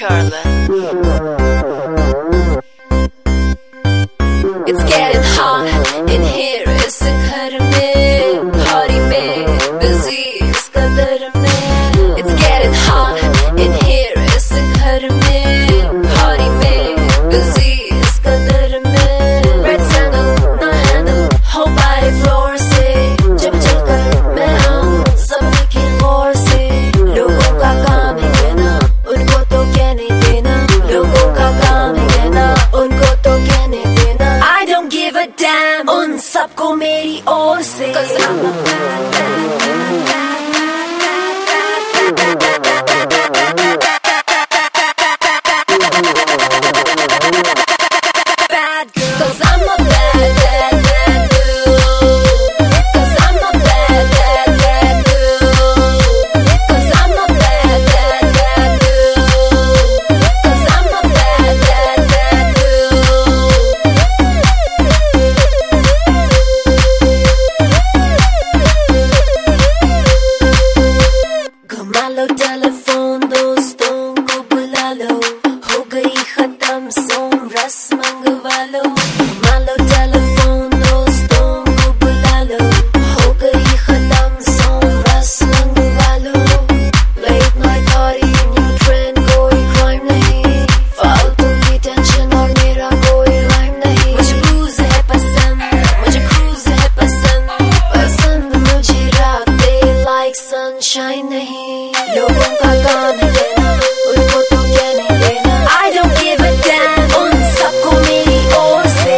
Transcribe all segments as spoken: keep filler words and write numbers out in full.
Charlotte. It's getting hot in here, इस घर में, party में, busy इस कदर में. It's getting hot in here, इस घर में, party में, busy इस कदर में. Red sandal, no handle, whole body floor से, जब चलकर मैं आऊँ, सब की गौर से. लोगों का काम है कहना, उनको तो कहने देना. लोगों का काम है कहना, उनको तो कहने देना. I don't give a damn उन सबको मेरी ओर से. 'Cause I'm a bad, bad, bad, bad, bad, bad, bad girl. 'Cause I'm a bad, bad, bad girl. 'Cause I'm a bad, bad, bad girl. 'Cause I'm a bad, bad, bad girl. 'Cause I'm a bad, bad, bad girl. घुमा लो telephone, दोस्तों को बुला लो, हो गई खत्म सोम रस मंगवा लो. घुमा लो टेलीफोन, दोस्तों को बुला लो, हो गई खत्म सोम रस मंगवा लो. Late night party, new trend, कोई crime नहीं, फालतू की टेंशन और मेरा कोई rhyme नहीं. मुझे booze है पसंद, मुझे cruise है पसंद, पसंद मुझे रातें like sunshine नहीं. लोगों का काम है देना, उनको तो कहने देना. I don't give a damn उन सबको मेरी ओर से.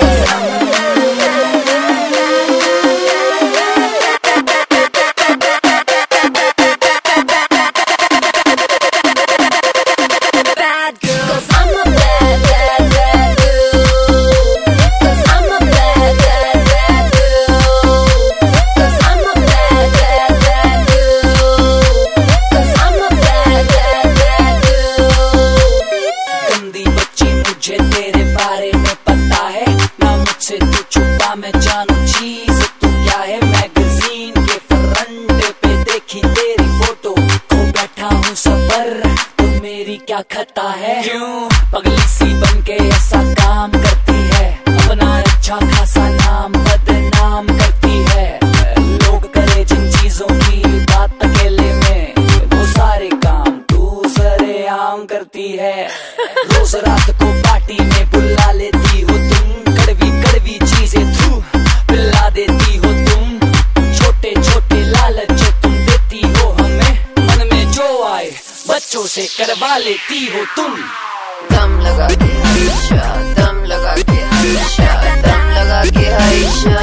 Bad girl, 'cause I'm a bad, bad, bad girl. 'Cause I'm a bad, bad, bad girl. 'Cause I'm a bad, bad, bad girl. 'Cause I'm a bad, bad, bad girl. गंदी बच्ची मुझे तेरे बारे में पता है, ना मुझसे तू छुपा मैं जानू चीज तू क्या है. मैगजीन के फ्रंट पे देखी तेरी फोटो, खो बैठा हूँ सबर, तो मेरी क्या खता है. क्यों पगली सी बन के ऐसा काम करती है, अपना अच्छा खासा नाम बदनाम करती है. लोग करे जिन चीजों की बात अकेले में, वो सारे काम तू सरेआम करती है. रोज रात को पार्टी में बुला लेती हो तुम, कड़वी कड़वी चीजें थू पिला देती हो तुम. छोटे छोटे लालच तुम देती हो हमें, मन में जो आए बच्चों से करवा लेती हो तुम. दम लगा के आयशा, दम लगा के आयशा, दम लगा के आयशा.